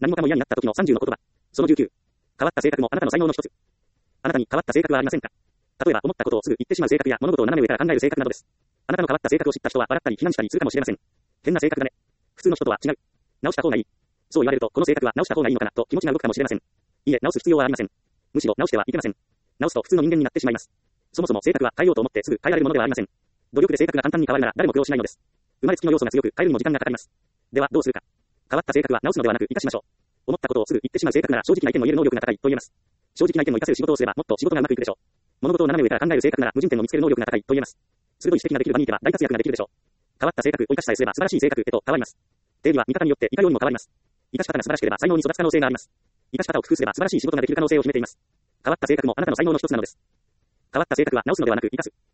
何もかも嫌になった時の30の言葉。その19。変わった性格もあなたの才能の一つ。あなたに変わった性格はありませんか？例えば思ったことをすぐ言ってしまう性格や物事を斜め上から考える性格などです。あなたの変わった性格を知った人は笑ったり非難したりするかもしれません。変な性格だね。普通の人とは違う。直した方がいい。そう言われると、この性格は直した方がいいのかなと気持ちが動くかもしれません。いえ、直す必要はありません。むしろ直してはいけません。直すと普通の人間になってしまいます。そもそも性格は変えようと思ってすぐ変えられるものではありません。努力で性格が簡単に変わるなら誰も苦労しないのです。生まれつきの要素が強く変えるにも時間がかかります。ではどうするか。変わった性格は直すのではなく生かしましょう。思ったことをすぐ言ってしまう性格なら正直な意見を言える能力が高いと言えます。正直な意見を生かせる仕事をすればもっと仕事がうまくいくでしょう。物事を斜め上から考える性格なら矛盾点を見つける能力が高いと言えます。鋭い指摘ができる場にいては大活躍ができるでしょう。変わった性格を生かしさえすれば素晴らしい性格へと変わります。定義は見方によっていかようにも変わります。生かし方が素晴らしければ才能に育つ可能性があります。生かし方を工夫すれば素晴らしい仕事ができる可能性を秘めています。変わった性格もあなたの才能の一つなのです。変わった性格は直すのではなく生かす。